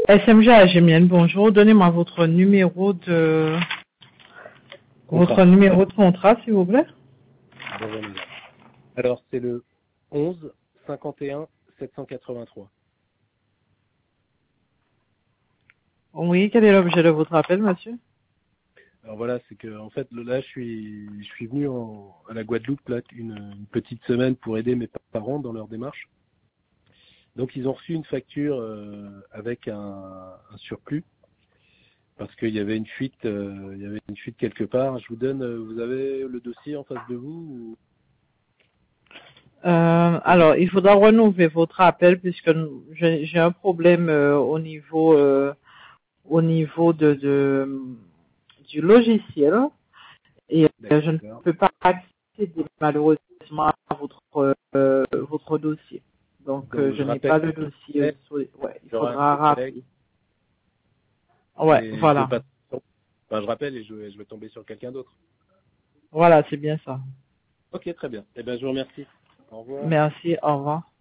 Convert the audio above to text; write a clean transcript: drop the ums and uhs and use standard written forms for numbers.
SMG Agemienne, bonjour. Donnez-moi votre numéro de contrat, s'il vous plaît. Bonjour, madame. Alors, c'est le 11 51 783. Oui, quel est l'objet de votre appel, monsieur? Alors voilà, c'est que en fait là, je suis venu à la Guadeloupe là une petite semaine pour aider mes parents dans leur démarche. Donc ils ont reçu une facture avec un surplus parce qu'il y avait une fuite, quelque part. Je vous donne, vous avez le dossier en face de vous ou... Alors, il faudra renouveler votre appel puisque j'ai un problème au niveau du logiciel et je ne peux pas accéder malheureusement à votre dossier. Donc, je n'ai pas le dossier. Ouais, il faudra rappeler. Ouais, voilà. Je rappelle et je vais tomber sur quelqu'un d'autre. Voilà, c'est bien ça. Ok, très bien. Eh bien, je vous remercie. Au revoir. Merci, au revoir.